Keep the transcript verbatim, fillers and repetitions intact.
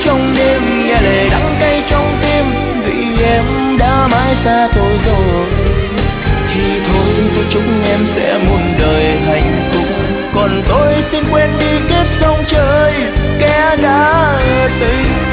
trong đêm, nghe lời đắng cay trong tim vì em đã mãi xa tôi rồi. Thì thôi tôi chúc em sẽ muôn đời hạnh phúc, còn tôi xin quên đi kiếp sông trời kẻ đã tình.